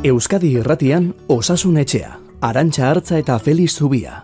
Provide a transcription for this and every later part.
Euskadi Irratian Osasun Etxea, Arantxa Artza eta Felix Zubia.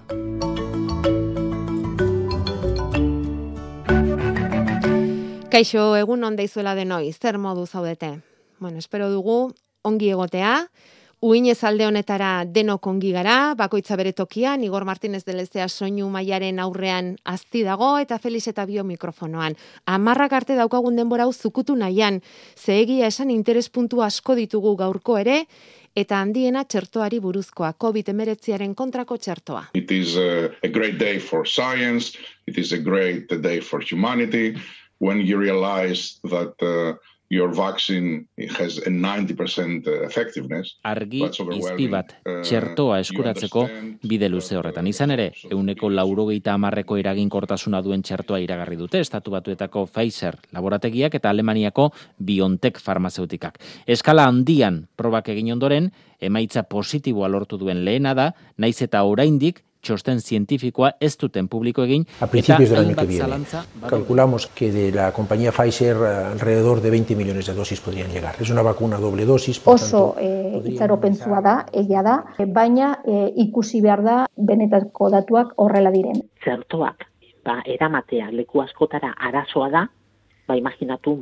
Kaixo, egun on deizuela denoi, zer modu zaudete? Bueno, espero dugu ongi egotea. Uinez alde honetara denok ongi gara, bakoitza bere tokian, Igor Martínez de Lezea soinu mailaren aurrean azti dago eta Felix eta bio mikrofonoan. 10 arte daukagun denbora hau zukutu nahian, ze egia esan interespuntu asko ditugu gaurko ere, eta handiena txertoari buruzkoa, COVID-19 kontrako txertoa. It is a great day for science, it is a great day for humanity, when you realize that your vaccine has a 90% effectiveness. Argi izpi bat txertoa eskuratzeko bide luze horretan. Izan ere, 90% eraginkortasuna duen txertoa iragarri dute, Estatu Batuetako Pfizer laborategiak eta Alemaniako BioNTech farmazeutikak. Eskala handian probak egin ondoren, emaitza positiboa lortu duen lehena da, naiz eta oraindik txosten zientifikoa ez duten publiko egin. A principios del año que viene, calculamos que de la compañía Pfizer alrededor de 20 millones de dosis podrían llegar. Es una vacuna doble dosis. Oso itxaropentsua da, egia da, baina ikusi behar da benetako datuak horrela diren. Txertoak eramatea leku askotara arazoa da, imaginatu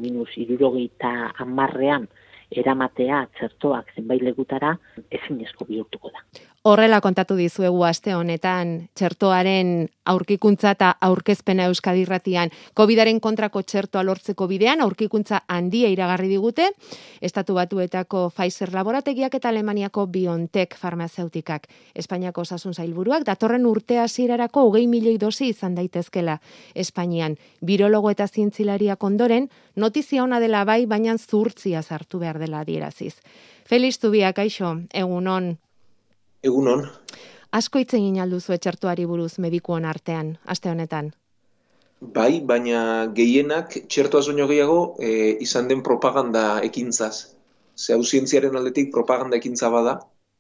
-70 eramatea txertoak zenbait lekutara ezinezko bihurtuko da. Horrela kontatu dizuegu aste honetan txertoaren aurkikuntza eta aurkezpena Euskadi Irratian. COVIDaren kontrako txertoa lortzeko bidean aurkikuntza handia iragarri digute, Estatu Batuetako Pfizer laborategiak eta Alemaniako BioNTech farmazeutikak. Espainiako osasun sailburuak datorren urte hasierarako 20 milioi dosi izan daitezkela Espainian. Birologo eta zientzilariak ondoren, notizia ona dela bai, baina zuhurtzia sartu behar dela adieraziz. Felix Zubia, kaixo, egun on. Egunon. Asko hitz egin alduzu txertoari buruz medikuon artean, aste honetan. Bai, baina gehienak txertoaz baino gehiago izan den propaganda ekintzaz. Ze hau zientziaren aldetik propaganda ekintza bada,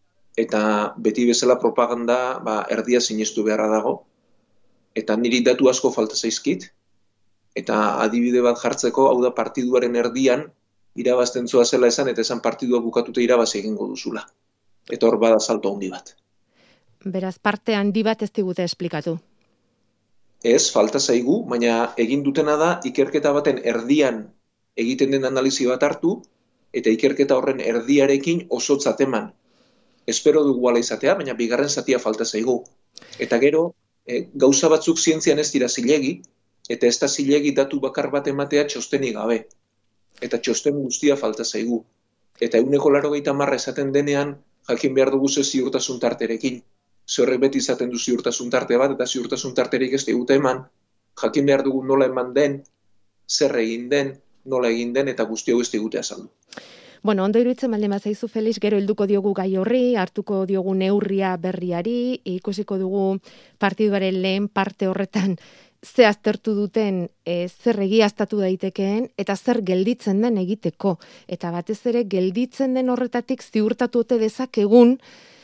eta beti bezala propaganda erdia sinestu beharra dago. Eta niri datu asko falta zaizkit, eta adibide bat jartzeko, hau da partiduaren erdian, irabazten zela esan, eta esan partidua bukatuta irabazi egingo duzula. Eta hor bada salto handi bat. Beraz, parte handi bat ez digute esplikatu. Ez, falta zaigu, baina egin dutena da ikerketa baten erdian egiten den analizi bat hartu, eta ikerketa horren erdiarekin osotzat eman. Espero dugu ala izatea, baina bigarren zatia falta zaigu. Eta gero, gauza batzuk zientzian ez dira zilegi, eta ez da zilegi datu bakar bat ematea txostenik gabe. Eta txosten guztia falta zaigu. Eta 90% esaten denean, jakin behar dugu ze ziurtasun tarterekin. Ze horrek beti izaten du ziurtasun tarte bat, eta ziurtasun tarterik ez digute eman, jakin behar dugu nola eman den, zer egin den, nola egin den, eta guzti hau ez digute azaldu. Bueno, ondo iruditzen baldin bazaizu Felix, gero helduko diogu gai horri, hartuko diogu neurria berriari, ikusiko dugu partiduaren lehen parte horretan ze aztertu duten zer egiaztatu daitekeen eta zer gelditzen den egiteko. Eta batez ere gelditzen den horretatik ziurtatu ote dezakegun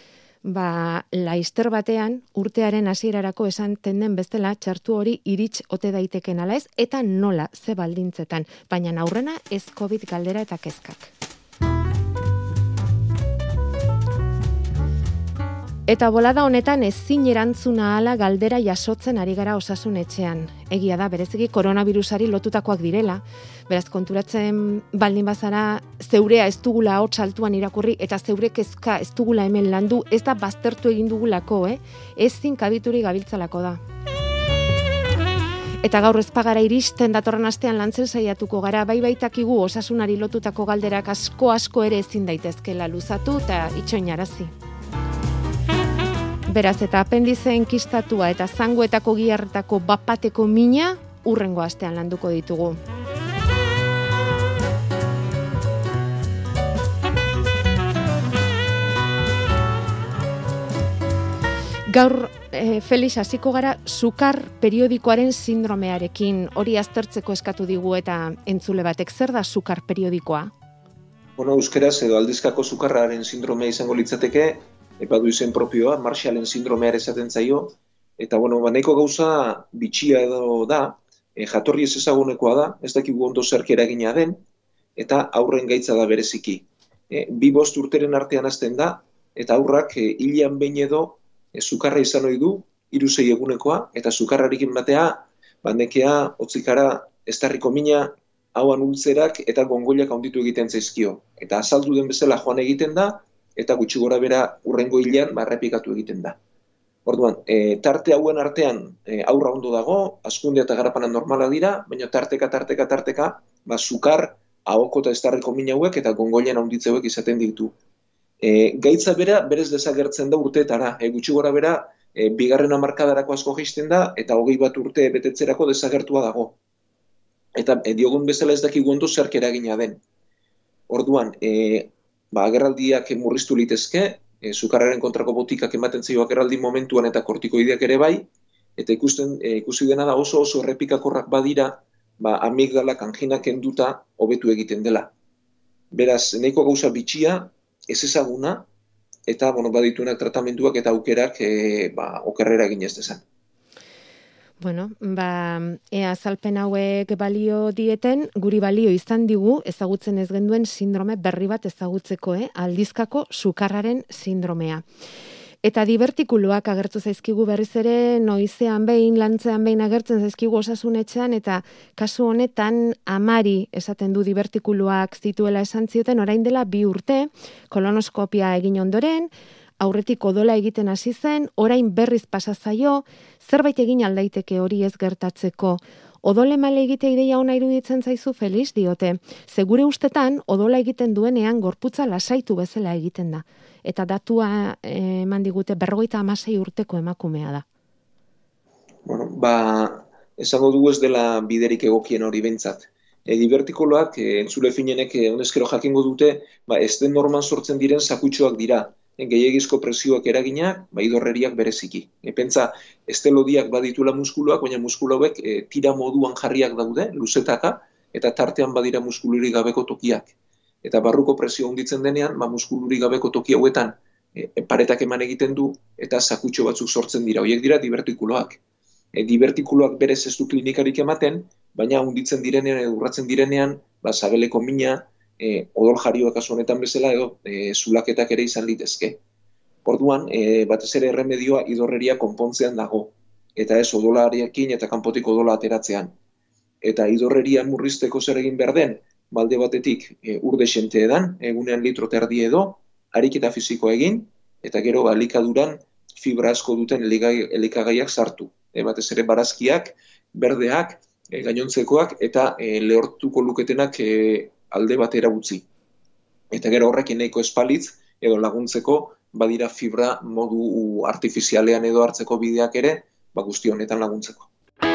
laizter batean urtearen hasierarako esan den bestela txertu hori irits ote daiteken ala ez, eta nola ze baldintzetan. Baina aurrena ez COVID galdera eta kezkak. Eta bolada honetan ezin erantzuna ahala galdera jasotzen ari gara osasun etxean. Egia da, bereziki koronavirusari lotutakoak direla. Beraz, konturatzen baldin bazara, zeurea ez dugula hotz altuan irakurri, eta zeure kezka ez dugula hemen landu, ez da baztertu egin dugulako, ezin kabituri gabiltzalako da. Eta gaur ez pagara iristen datorren astean lantzen saiatuko gara, baitakigu osasunari lotutako galderak asko ere ezin daitezkela luzatu eta itxoinarazi. Beraz, eta apendize enkistatua eta zangoetako giharretako bapateko mina hurrengo astean landuko ditugu. Gaur, Felix, hasiko gara sukar periodikoaren sindromearekin, hori aztertzeko eskatu digu eta entzule batek, zer da sukar periodikoa? Euskeraz edo aldizkako sukarraren sindromea izango litzateke, badu izen propioa, Marshallen sindromeare esaten zaio, eta nahiko gauza bitxia edo da, jatorri ez ezagunekoa da, ez dakigu ondo zerk eragina den, eta haurren gaitza da bereziki. 2-5 urteren artean hasten da, eta aurrak hilean behin edo sukarra izan ohi du, 3-6 egunekoa, eta sukarrarekin batea, nekea, otzikara, estarriko mina, hauan ultzerak eta gongoilak handitu egiten zaizkio. Eta azaldu den bezala joan egiten da, eta gutxi gora bera urrengo hilean errepikatu egiten da. Orduan, tarte hauen artean aurra ondo dago, hazkundea eta garapana normala dira, baina tarteka, sukar, ahoko eta estarriko min hauek eta gongoilan handitze hauek izaten ditu. Gaitza bera, berez desagertzen da urteetara, gutxi gora bera, 2. hamarkadarako asko jaisten da, eta 21 urte betetzerako desagertua dago. Eta diogun bezala ez dakigu ondo zerk eragina den. Orduan, agerraldiak murriztu litezke, sukarraren kontrako botikak ematen zaio agerraldi momentuan eta kortikoideak ere bai, eta ikusi dena da oso errepikakorrak badira, amigdalak anginak kenduta hobetu egiten dela. Beraz, nahiko gauza bitxia, ez ezaguna, eta badituenak tratamenduak eta aukerak okerrera egin ez dezan. Bueno, ea azalpen hauek balio dieten, guri balio izan digu ezagutzen ez genduen sindrome berri bat ezagutzeko, aldizkako sukarraren sindromea. Eta divertikuloak agertu zaizkigu berriz ere, noizean behin, lantzean behin agertzen zaizkigu osasunetxean, eta kasu honetan Amari esaten du divertikuloak zituela esan zioten, orain dela 2 urte, kolonoskopia egin ondoren, aurretik odola egiten hasi zen, orain berriz pasa zaio, zerbait egin aldaiteke hori ez gertatzeko. Odole male egite ideia ona iruditzen zaizu, Felix, diote. Segure ustetan, odola egiten duenean gorputza lasaitu bezala egiten da. Eta datua eman digute 56 urteko emakumea da. Bueno, esango dugu ez dela biderik egokien hori behintzat. Divertikoloak, entzule finenek honezkero jakingo dute, ez den norman sortzen diren sakutxoak dira. Gehiagizko presioak eraginak, idorreriak bereziki. Pentsa, estelodiak baditula muskuluak, baina muskulu hauek tira moduan jarriak daude, luzetaka, eta tartean badira muskulurik gabeko tokiak. Eta barruko presio handitzen denean, muskulurik gabeko toki hauetan paretak eman egiten du, eta sakutxo batzuk sortzen dira. Horiek dira divertikuloak. Divertikuloak berez ez du klinikarik ematen, baina handitzen direnean, urratzen direnean, sabeleko mina, odol jarioak kasu honetan bezala edo zulaketak ere izan litezke. Orduan, batez ere erremedioa idorreria konpontzean dago, eta ez odolariakin eta kanpotik odola ateratzean. Eta idorreria murrizteko zer egin behar den, balde batetik urde xente edan, egunean litro terdi edo, ariketa fisiko egin, eta gero elikaduran fibra asko duten elikagaiak sartu. Batez ere barazkiak, berdeak, gainontzekoak eta lehortuko luketenak alde batera utzi. Eta gero horrekin nahiko espalitz edo laguntzeko badira fibra modu artifizialean edo hartzeko bideak ere, guzti honetan laguntzeko.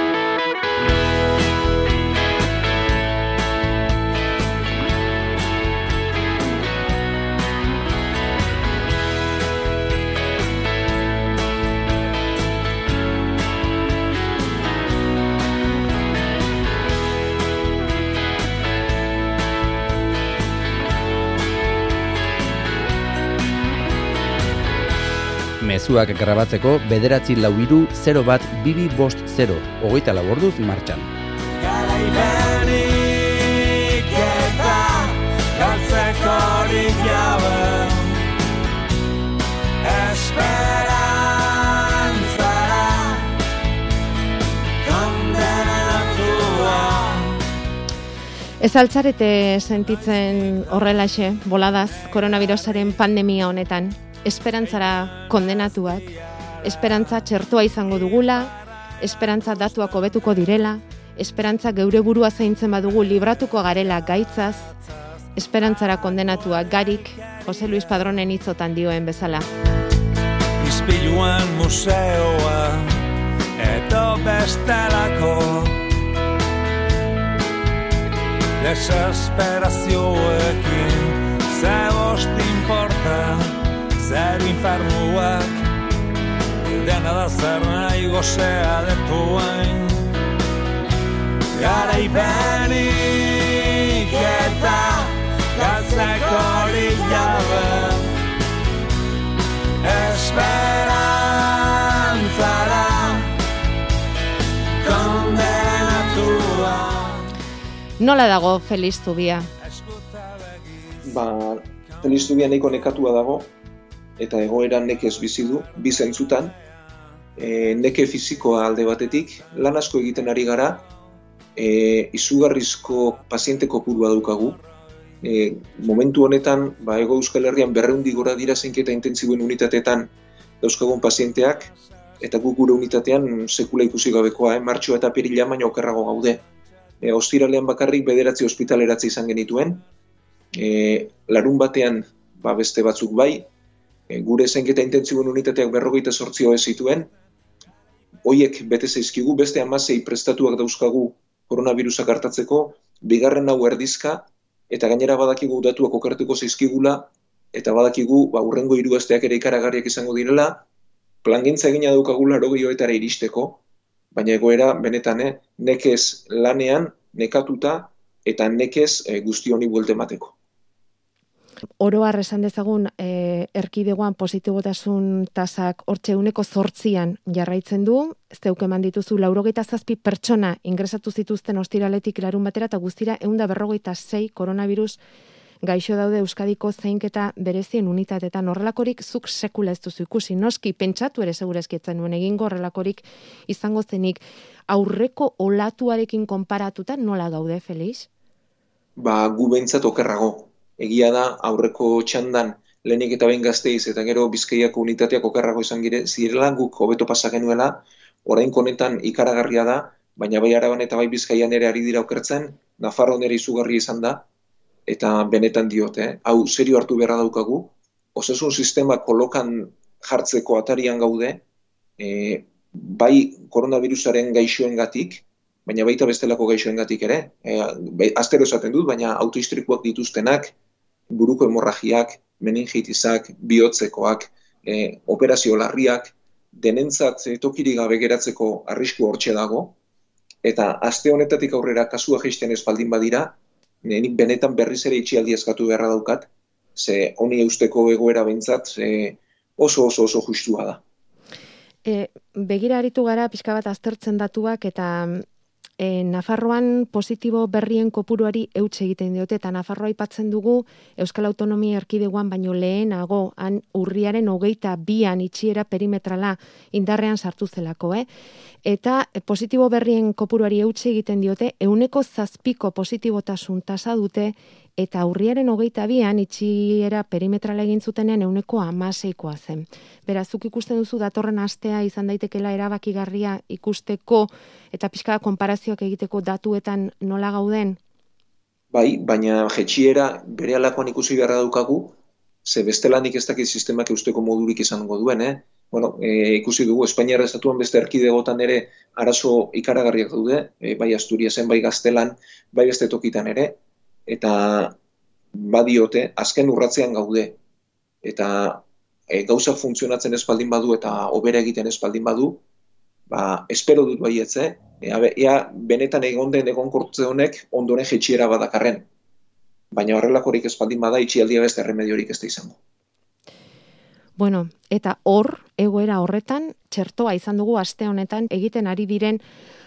Mezuak grabatzeko 943-01-2250, 24 orduz martxan. Garaipenik eta galtzekorik jabe, esperantzara kondenatua. Ez altzarete sentitzen horrelaxe, boladaz, koronavirusaren pandemia honetan. Esperantzara kondenatuak, esperantza txertoa izango dugula, esperantza datuak hobetuko direla, esperantza geure burua zaintzen badugu libratuko garela gaitzaz, esperantzara kondenatuak garik, Jose Luis Padronen hitzotan dioen bezala. Ispiluan museoa, eto bestelako, desesperazioekin, ze bost importa, zer infernuak, dena da zer nahi gozea detuain. Garaipenik eta galtzekorik jabe, esperantzara kondenatua. Nola dago Felix Zubia? Felix Zubia nahiko nekatua dago, eta egoera nekez bizi du, bi zentzutan, neke fisikoa alde batetik, lan asko egiten ari gara, izugarrizko paziente kopurua daukagu. Momentu honetan, Hego Euskal Herrian 200 gora dira zainketa intentsiboen unitateetan dauzkagun pazienteak, eta guk gure unitatean sekula ikusi gabekoa, martxoa eta apirila baino okerrago gaude. Ostiralean bakarrik 9 ospitaleratze izan genituen, larun batean beste batzuk bai, gure zainketa intentsiboen unitateak 58 OE zituen, hoiek bete zaizkigu, beste 16 prestatuak dauzkagu koronavirusak hartatzeko, bigarren hau erdizka, eta gainera badakigu datuak okertuko zaizkigula, eta badakigu hurrengo 3 asteak ere ikaragarriak izango direla, plangintza egina daukagula 80etara iristeko, baina egoera benetan nekez lanean, nekatuta, eta nekez guzti honi buelte emateko. Oro har esan dezagun, erkidegoan positibotasun tasak hortxe 8% jarraitzen du, zeuk eman dituzu 97 pertsona ingresatu zituzten ostiraletik larun batera, eta guztira 156 koronavirus gaixo daude Euskadiko zainketa berezien unitatetan. Horrelakorik zuk sekula ez duzu ikusi, noski pentsatu ere segurazki ez zenuen egingo horrelakorik izango zenik. Aurreko olatuarekin konparatuta nola gaude, Felix? Gu behintzat okerrago. Egia da, aurreko txandan lehenik eta behin Gasteiz eta gero Bizkaiako unitateak okerrago izan zirela, guk hobeto pasa genuela, orain honetan ikaragarria da, baina bai Araban eta bai Bizkaian ere ari dira okertzen, Nafarroan ere izugarri izan da, eta benetan diote, hau serio hartu beharra daukagu, osasun sistema kolokan jartzeko atarian gaude, bai koronavirusaren gaixoengatik, baina baita bestelako gaixoengatik ere, astero esaten dut, baina autoistrikuak dituztenak, buruko hemorragiak, meningitizak, bihotzekoak, operazio larriak, denentzat tokirik gabe geratzeko arrisku hortxe dago, eta aste honetatik aurrera kasua jaisten ez baldin badira, nik benetan berriz ere itxialdi eskatu beharra daukat, ze honi eusteko egoera behintzat oso justua da. Begira aritu gara, pixka bat aztertzen datuak, eta Nafarroan positibo berrien kopuruari eutxe egiten diote, eta Nafarroa aipatzen dugu Euskal Autonomia Erkidegoan baino lehenago, han urriaren 22an itxiera perimetrala indarrean sartu zelako, Eta positibo berrien kopuruari eutxe egiten diote, 7% positibotasun tasa dute, eta urriaren 22an itxiera perimetrala egin zutenean 16%koa zen. Berazuk ikusten duzu datorren astea izan daitekela erabakigarria ikusteko eta pixka konparazioak egiteko datuetan nola gauden? Bai, baina jetxiera bere alakoan ikusi beharra daukagu, ze bestelanik ez dakit sistemak eusteko modurik izango duen, ikusi dugu, Espainiar estatuan beste erkidegotan ere arazo ikaragarriak daude, bai Asturiasen, bai Gaztelan, bai beste tokitan ere, eta badiote, azken urratzean gaude, eta gauzak funtzionatzen ez baldin badu eta hobera egiten ez baldin badu, espero dut baietze, ea benetan egonkortze honek ondoren jetxiera badakarren. Baina horrelakorik ez baldin bada, itxialdia beste erremediorik ez da izango. Bueno, eta egoera horretan, txertoa izan dugu aste honetan, egiten ari diren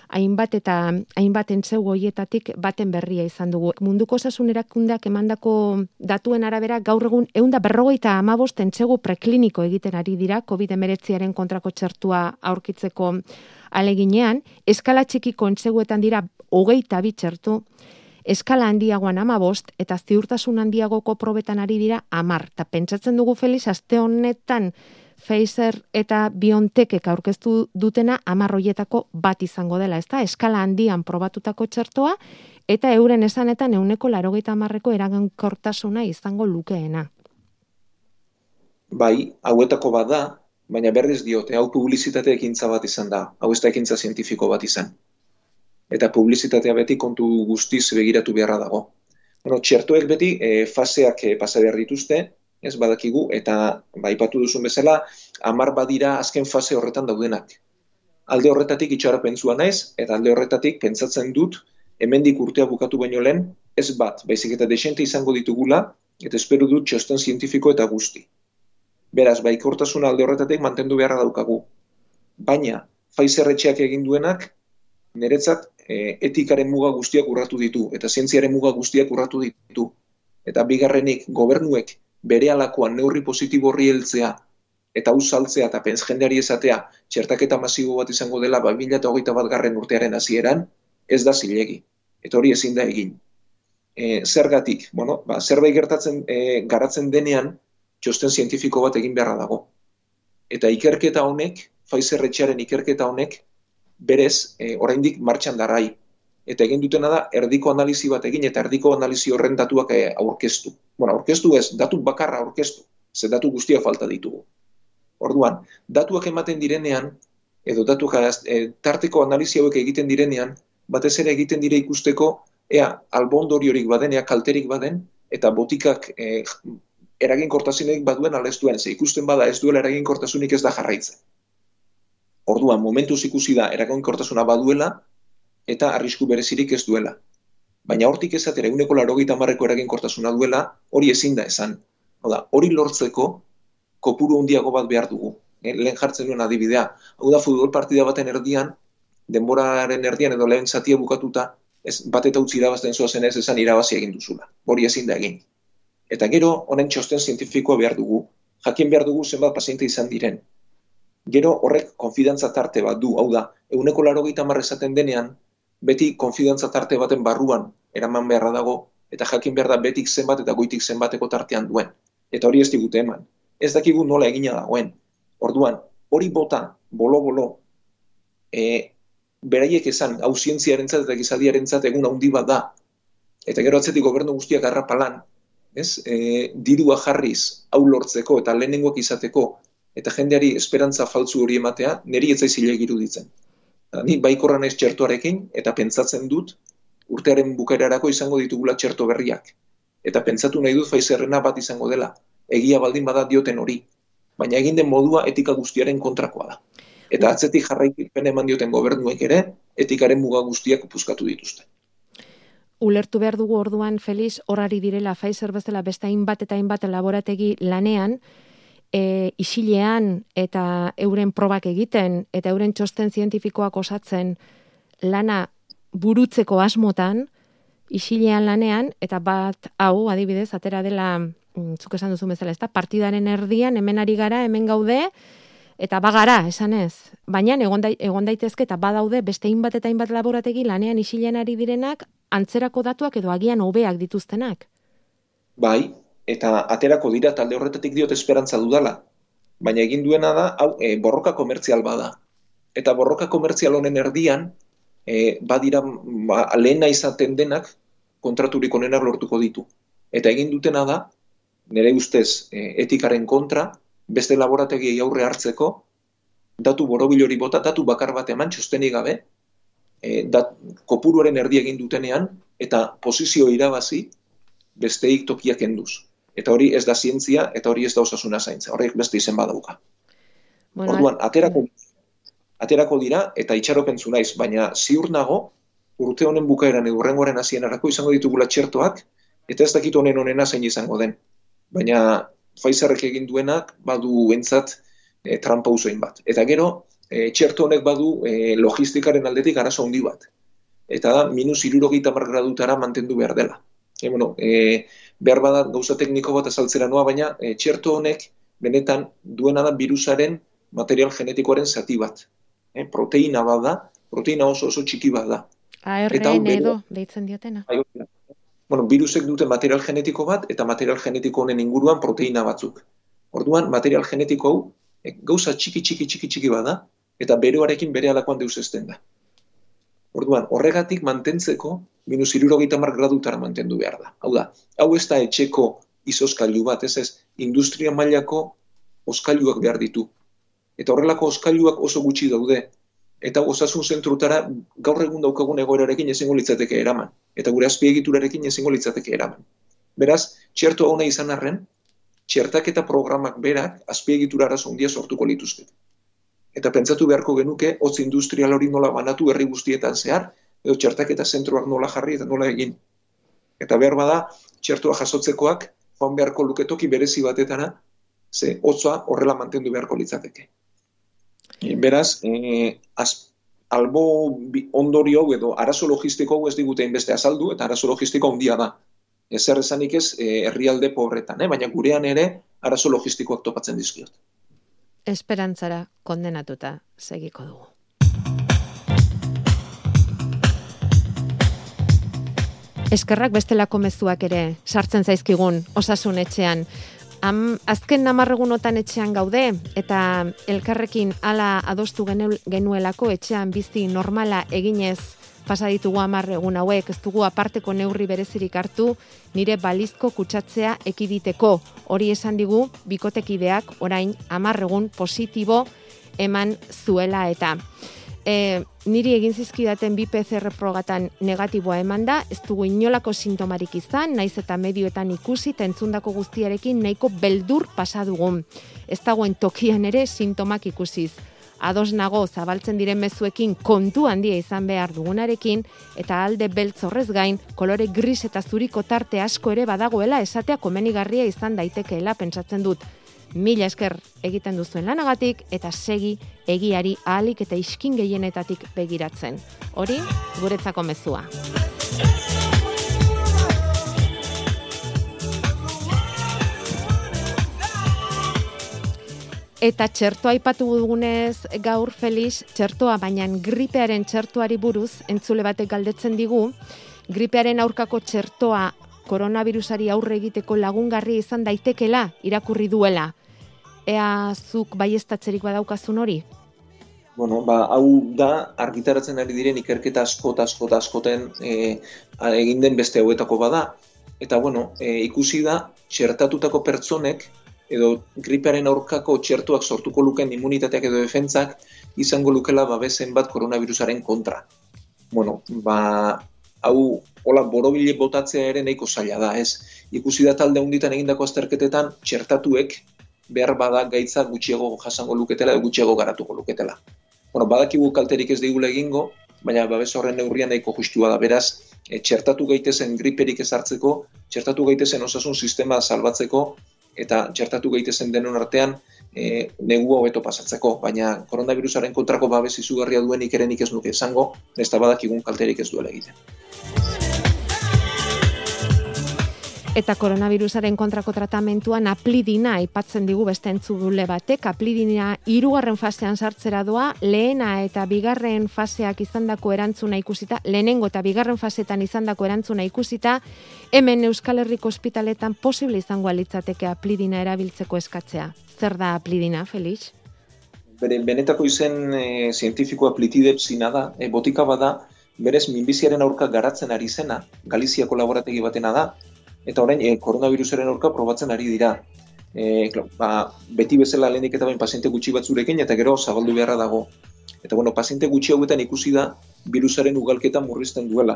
hainbat entzeu hoietatik baten berria izan dugu. Munduko Osasun Erakundeak emandako datuen arabera gaur egun 155 entzegu prekliniko egiten ari dira COVID-19aren kontrako txertua aurkitzeko aleginean, eskala txikiko entzeguetan dira 22 txertu, eskala handiagoan 15 eta ziurtasun handiagoko probetan ari dira 10. Ta pentsatzen dugu, Felix, aste honetan Pfizer eta BioNTechek aurkeztu dutena 10 hoietako bat izango dela, ezta? Eskala handian probatutako txertoa eta euren esanetan 90%ko eraginkortasuna izango lukeena. Bai, hauetako bat da, baina berriz diote, hau publizitate ekintza bat izan da, hau ez da ekintza zientifiko bat izan. Eta publizitatea beti kontu guztiz begiratu beharra dago. Txertoek beti faseak pasa behar dituzte, ez badakigu, eta aipatu duzun bezala, 10 badira azken fase horretan daudenak. Alde horretatik itxaropentsua naiz, eta alde horretatik pentsatzen dut, hemendik urtea bukatu baino lehen, ez bat, baizik eta desente izango ditugula, eta espero dut txosten zientifiko eta guzti. Beraz, baikortasun alde horretatik mantendu beharra daukagu. Baina, Pfizer etxeak egin duenak, niretzat etikaren muga guztiak urratu ditu, eta zientziaren muga guztiak urratu ditu. Eta bigarrenik, gobernuek berehalakoan neurri positibo horri heltzea, eta hau saltzea eta jendeari esatea txertaketa masibo bat izango dela 2021 urtearen hasieran, ez da zilegi. Eta hori ezin da egin. Zergatik, zerbait garatzen denean, txosten zientifiko bat egin beharra dago. Eta ikerketa honek, Pfizer etxearen ikerketa honek, berez, oraindik martxan darrai. Eta egin dutena da, erdiko analizi bat egin, eta erdiko analizi horren datuak aurkeztu. Aurkeztu ez, datu bakarra aurkeztu, ze datu guztia falta ditugu. Orduan, datuak ematen direnean, edo datuak tarteko analizi hauek egiten direnean, batez ere egiten dire ikusteko, albondoriorik baden, kalterik baden, eta botikak eraginkortasunik baduen ala ez duen, ze ikusten bada ez duela eraginkortasunik ez da jarraitzen. Orduan, momentuz ikusi da eraginkortasuna baduela, eta arrisku berezirik ez duela. Baina hortik esatera 80% eraginkortasuna duela, hori ezin da esan. Hori lortzeko kopuru handiago bat behar dugu. Lehen jartzen duen adibidea. Hau da, futbol partida baten erdian, denboraren erdian edo lehen zatia bukatuta, bat eta utzi irabazten zoazen ez esan irabazi egin duzula. Hori ezin da egin. Eta gero, honen txosten zientifikoa behar dugu. Jakin behar dugu zenbat paziente izan diren. Gero horrek konfidantza tarte bat du. Hau da, 80% esaten denean, beti konfidantza tarte baten barruan eraman beharra dago, eta jakin behar da betik zenbat eta goitik zenbateko tartean duen. Eta hori ez digute eman. Ez dakigu nola egina dagoen. Orduan, hori bota, bolo-bolo, beraiek esan, hau zientziarentzat eta gizadiarentzat egun handi bat da. Eta gero atzetik gobernu guztiak arrapalan, dirua jarriz hau lortzeko eta lehenengoak izateko, eta jendeari esperantza faltzu hori ematea, niri ez zaizilek iruditzen. Ni baikorra naiz txertoarekin, eta pentsatzen dut, urtearen bukaerarako izango ditugula txerto berriak. Eta pentsatu nahi dut Pfizerrena bat izango dela. Egia baldin bada dioten hori. Baina egin den modua etika guztiaren kontrakoa da. Eta atzetik jarraikipen eman dioten gobernuek ere, etikaren muga guztiak puskatu dituzte. Ulertu behar dugu orduan, Felix, horari direla Pfizer bezala beste hainbat eta hainbat laborategi lanean, isilean eta euren probak egiten eta euren txosten zientifikoak osatzen lana burutzeko asmotan, isilean lanean, eta bat hau, adibidez, atera dela, zuk esan duzu bezala, partidaren erdian, hemen ari gara, hemen gaude, eta bagara, esan ez. Baina egon daitezke eta badaude beste hainbat eta hainbat laborategi lanean isilean ari direnak antzerako datuak edo agian hobeak dituztenak. Bai, eta aterako dira talde horretatik diot esperantza dudala. Baina egin duena da, hau, borroka komertzial bada. Eta borroka komertzial honen erdian, badira lehena izaten denak kontraturik onenak lortuko ditu. Eta egin dutena da, nire ustez etikaren kontra, beste laborategiei aurre hartzeko, datu borobilori bota, datu bakar bat eman txostenik gabe, kopuruaren erdi egin dutenean, eta posizio irabazi besteik tokiak enduz. Eta hori ez da zientzia, eta hori ez da osasuna zaintza. Horrek beste izen badauka. Orduan, aterako dira, eta itxaropentzu naiz, baina ziur nago, urte honen bukaeran edo hurrengoaren hasierarako izango ditugula txertoak, eta ez dakit honena zein izango den. Baina Pfizerrek egin duenak badu entzat trampa usoin bat. Eta gero, txerto honek badu logistikaren aldetik arazo handi bat. Eta da, -60 gradutara mantendu behar dela. Behar bada gauza tekniko bat azaltzera noa, baina txerto honek benetan duena da virusaren material genetikoaren zati bat. Proteina bat da, proteina oso txiki bat da. ARN edo, deitzen diotena. Virusek dute material genetiko bat, eta material genetiko honen inguruan proteina batzuk. Orduan, material genetiko hau, gauza txiki bada, eta beroarekin bere alakoan deusezten da. Orduan, horregatik mantentzeko, -60 gradutara mantendu behar da. Hau da, hau ez da etxeko izoskailu bat, ez, industria mailako oskailuak behar ditu. Eta horrelako oskailuak oso gutxi daude. Eta osasun zentrutara gaur egun daukagun egoerarekin ezingo litzateke eraman. Eta gure azpiegiturarekin ezingo litzateke eraman. Beraz, txerto hona izan arren, txertaketa programak berak azpiegitura arazo handia sortuko lituzke. Eta pentsatu beharko genuke, hotz industrial hori nola banatu herri guztietan zehar, edo txertaketa zentroak nola jarri eta nola egin. Eta behar bada, txertoa jasotzekoak, joan beharko luketoki berezi batetara, ze hotza horrela mantendu beharko litzateke. Beraz, albo ondorio hau edo arazo logistiko hau ez digute inbeste azaldu, eta arazo logistiko handia da. Zer esanik ez herrialde pobretan, baina gurean ere arazo logistikoak topatzen dizkiot. Esperantzara kondenatuta segiko dugu. Eskerrak bestelako mezuak ere sartzen zaizkigun Osasun Etxean. Azken 10 egunotan etxean gaude eta elkarrekin hala adostu genuelako etxean bizi normala eginez pasa ditugu 10 egun hauek, ez dugu aparteko neurri berezirik hartu nire balizko kutsatzea ekiditeko. Hori esan digu bikotekideak orain 10 egun positibo eman zuela eta niri egin zizkidaten 2 PCR frogatan negatiboa eman da, ez dugu inolako sintomarik izan, naiz eta medioetan ikusi eta entzundako guztiarekin nahiko beldur pasa dugun. Ez dagoen tokian ere sintomak ikusiz. Ados nago zabaltzen diren mezuekin kontu handia izan behar dugunarekin eta alde beltz horrez gain kolore gris eta zuriko tarte asko ere badagoela esatea komenigarria izan daitekeela pentsatzen dut. Mila esker egiten duzuen lanagatik eta segi egiari ahalik eta iskin gehienetatik begiratzen. Hori guretzako mezua. Eta txertoa aipatu dugunez gaur Felix, txertoa baina gripearen txertoari buruz entzule batek galdetzen digu, gripearen aurkako txertoa koronavirusari aurre egiteko lagungarri izan daitekela irakurri duela. Ea zuk baieztatzerik badaukazun hori? Hau da argitaratzen ari diren ikerketa askoten egin den beste hauetako bada. Eta ikusi da txertatutako pertsonek edo gripearen aurkako txertuak sortuko luken immunitateak edo defentsak izango lukela babesen bat koronavirusaren kontra. Hau hola borobile botatzea ere nahiko zaila da, ez? Ikusi da talde handitan egindako azterketetan txertatuek behar bada gaitza gutxiago jasango luketela edo gutxiago garatuko luketela. Badakigu kalterik ez digula egingo, baina babes horren neurrian nahiko justua da. Beraz, txertatu gaitezen griperik ezartzeko, txertatu gaitezen osasun sistema salbatzeko eta txertatu gaitezen denon artean negua hobeto pasatzeko, baina koronavirusaren kontrako babes izugarria duenik ere nik ez nuke esango, ez da badakigun kalterik ez duela egiten. Eta koronavirusaren kontrako tratamentuan aplidina aipatzen digu beste entzule batek. Aplidina 3. fasean sartzera doa, lehena eta 2. faseak izandako erantzuna ikusita, lehenengo eta 2. fasetan izandako erantzuna ikusita, hemen Euskal Herriko ospitaletan posible izango litzateke aplidina erabiltzeko eskatzea. Zer da aplidina, Felix? Benetako izen zientifikoa plitidepsina da, botika bada, berez minbiziaren aurka garatzen ari zena, Galiziako laborategi batena da, eta orain koronavirusaren aurka probatzen ari dira. Beti bezala lehenik eta bain paziente gutxi batzurekin eta gero zabaldu beharra dago. Eta paziente gutxi hauetan ikusi da virusaren ugalketa murrizten duela.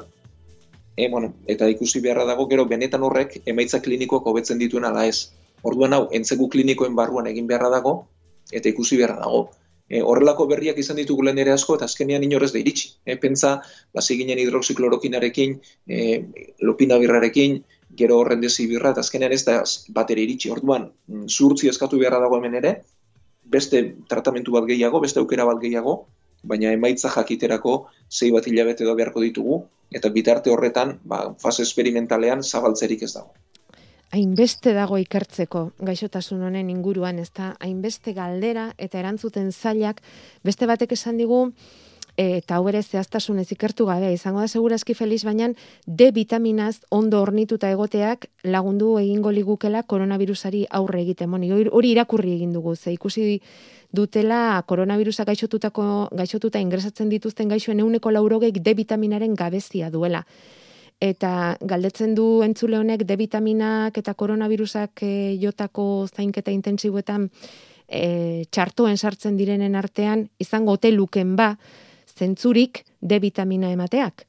Eta ikusi beharra dago gero benetan horrek emaitza klinikoak hobetzen dituen ala ez. Orduan hau, entzegu klinikoen barruan egin beharra dago eta ikusi beharra dago. Horrelako berriak izan ditugu lehen ere asko eta azkenean inorez da iritsi. Pentsa, basi ginen hidroxiklorokinarekin, lopinabirrarekin, gero horrendezibirra eta azkenean ez da batera iritsi. Orduan, zuhurtzi eskatu beharra dago hemen ere, beste tratamentu bat gehiago, beste aukera bat gehiago, baina emaitza jakiterako 6 bat hilabete da beharko ditugu, eta bitarte horretan, fase esperimentalean zabaltzerik ez dago. Hainbeste dago ikertzeko gaixotasun honen inguruan, ez da, hainbeste galdera eta erantzuten zailak, beste batek esan digu, eta hau ere zehaztasunez ikertu gabe, izango da segurazki Felix, baina D vitaminaz ondo hornituta egoteak lagundu egingo ligukela koronavirusari aurre egiten. Hori irakurri egin dugu, ze ikusi dutela koronavirusa gaixotuta ingresatzen dituzten gaixoen 80%ek D vitaminaren gabezia duela. Eta galdetzen du entzule honek D vitaminak eta koronavirusak jotako zainketa intentsiboetan txartoen sartzen direnen artean izango ote luken zentzurik D vitamina emateak?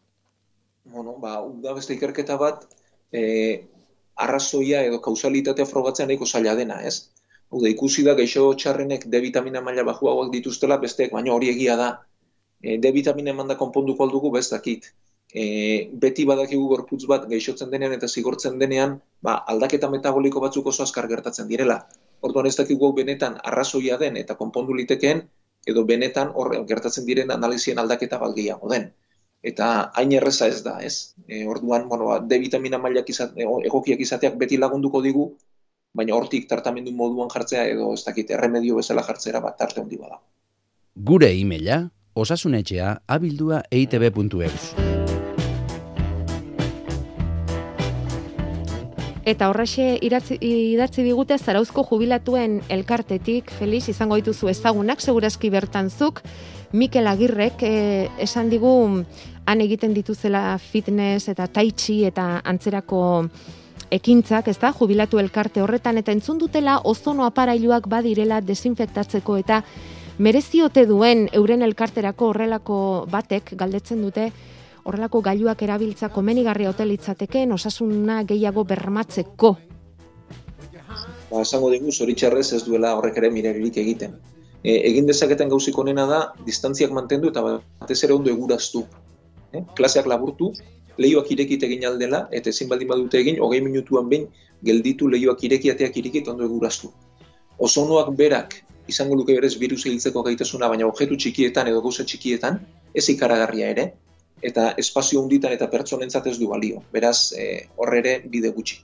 Da beste ikerketa bat arrazoia edo kausalitatea frogatzea nahiko zaila dena, ez? Ikusi da gaixo txarrenek D vitamina maila bajuagoak dituztela, besteek baina hori egia da. D vitamina emanda konponduko aldugu bez dakit. Beti badakigu gorputz bat gaixotzen denean eta zigortzen denean, aldaketa metaboliko batzuk oso azkar gertatzen direla. Orduan ez dakigu benetan arrazoia den eta konpondu litekeen, edo benetan gertatzen diren analizien aldaketa bat gehiago den. eta hain erreza ez da, ez? Orduan, D vitamina mailak egokiak izateak beti lagunduko digu, baina hortik tratamendu moduan jartzea edo ez dakit erremedio bezala jartzera bat tarte handi bada. Gure e-maila osasunetxea@eitb.eus. Eta horrexe idatzi digute Zarauzko jubilatuen elkartetik, Felix, izango dituzu ezagunak, segurazki bertanzuk, Mikel Agirrek esan digu han egiten dituzela fitness eta tai chi eta antzerako ekintzak, ez da, jubilatu elkarte horretan, eta entzun dutela ozono aparailuak badirela desinfektatzeko eta mereziote duen euren elkarterako horrelako batek galdetzen dute, horrelako gailuak erabiltza komenigarria ote litzatekeen osasuna gehiago bermatzeko. Esango digu, zoritxarrez ez duela horrek ere miregirik egiten. Egin dezaketen gauzik onena da, distantziak mantendu eta batez ere ondo eguraztu. Klaseak laburtu, lehioak irekit egin aldela, eta ezin baldin badute egin, 20 minutuan behin gelditu lehioak irekiateak irekit ondo eguraztu. Ozonoak berak izango luke berez birusa hiltzeko gaitasuna, baina objektu txikietan edo gauza txikietan, ez ikaragarria ere, eta espazio hunditan eta pertsonentzat ez du balio. Beraz, horre bide gutxi.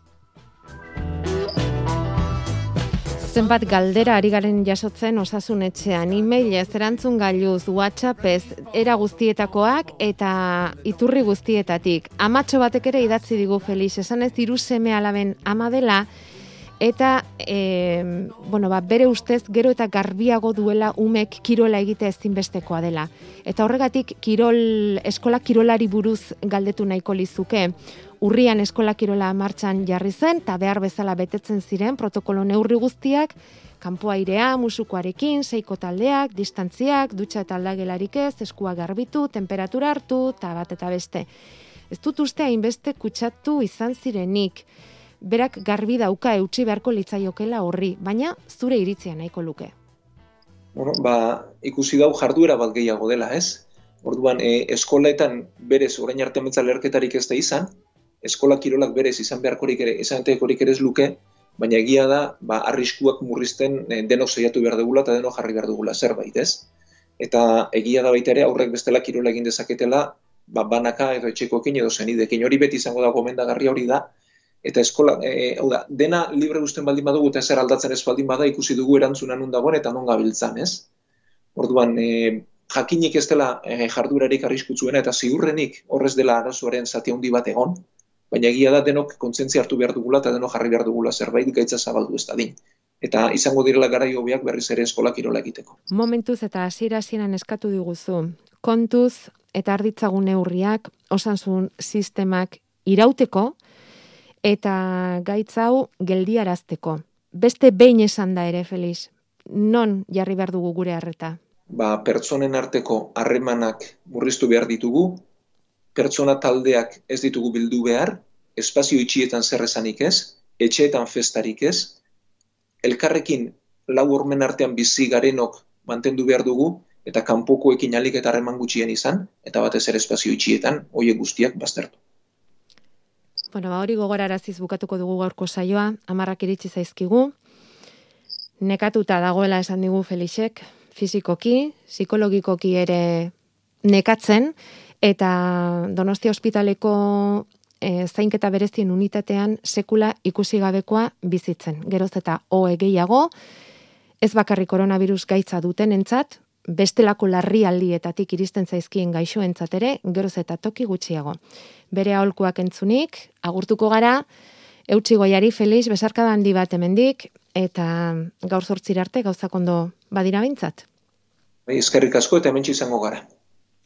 Zenbat galdera ari garen jasotzen osasunetxean, e-mailez, erantzun gailuz, WhatsAppez, era guztietakoak eta iturri guztietatik. Amatxo batek ere idatzi digu Felix, esan ez hiru seme alaben ama dela, eta bere ustez gero eta garbiago duela umek kirola egitea ezinbestekoa dela. Eta horregatik eskola kirolari buruz galdetu nahiko lizuke. Urrian eskola kirola martxan jarri zen, eta behar bezala betetzen ziren protokolo neurri guztiak, kanpo airea, musukoarekin, 6 taldeak, distantziak, dutxa eta aldagelarik ez, eskua garbitu, temperatura hartu, eta bat eta beste. Ez dut uste hainbeste kutsatu izan zirenik. Berak garbi dauka eutsi beharko litzaiokela horri, baina zure iritzia nahiko luke. Ikusi dau jarduera bat gehiago dela, ez? Orduan, eskolaetan berez orain arte lerketarik ez da izan, eskola kirolak berez izan beharkorik ere ez luke, baina egia da, arriskuak murrizten denok saiatu behar dugula eta denok jarri behar dugula zerbait, ez? Eta egia da baita ere aurrek bestela kirola egin dezaketela, banaka edo etxekoekin edo zenidekin, hori beti izango da gomendagarria hori da. Eta eskola, dena libre guztien baldin badugu eta ezer aldatzen ez baldin bada ikusi dugu erantzuna non dagoen eta non gabiltzan, ez? Orduan, jakinik ez dela jardurarik arriskutsuena eta ziurrenik horrez dela arazoaren zati handi bat egon, baina egia da denok kontzientzia hartu behar dugula eta denok jarri behar dugula zerbait gaitza zabaldu ez dadin. Eta izango direla garai hobeak berriz ere eskola kirola egiteko. Momentuz eta hasieran eskatu diguzu, kontuz eta arditzagun neurriak, osasun sistemak irauteko, eta gaitz hau geldiarazteko. Beste behin esan da ere, Felix, non jarri behar dugu gure harreta? Pertsonen arteko harremanak murriztu behar ditugu, pertsona taldeak ez ditugu bildu behar, espazio itxietan zer esanik ez, etxeetan festarik ez, elkarrekin lau hormen artean bizi garenok mantendu behar dugu, eta kanpokoekin alik eta harreman gutxien izan, eta batez ere espazio itxietan, horiek guztiak baztertu. Hori gogoraraziz bukatuko dugu gaurko saioa, 10 iritsi zaizkigu. Nekatuta dagoela esan digu Felixek, fizikoki, psikologikoki ere nekatzen, eta Donostia ospitaleko zainketa berezien unitatean sekula ikusi gabekoa bizitzen. Geroz eta gehiago, ez bakarrik koronavirus gaitza dutenentzat, bestelako larrialdietatik iristen zaizkien gaixoentzat ere, geroz eta toki gutxiago. Bere aholkuak entzunik, agurtuko gara, eutsi goiari Felix, besarkada handi bat hemendik, eta gaur 8 arte gauzak ondo badira behintzat. Eskerrik asko eta hementsi izango gara.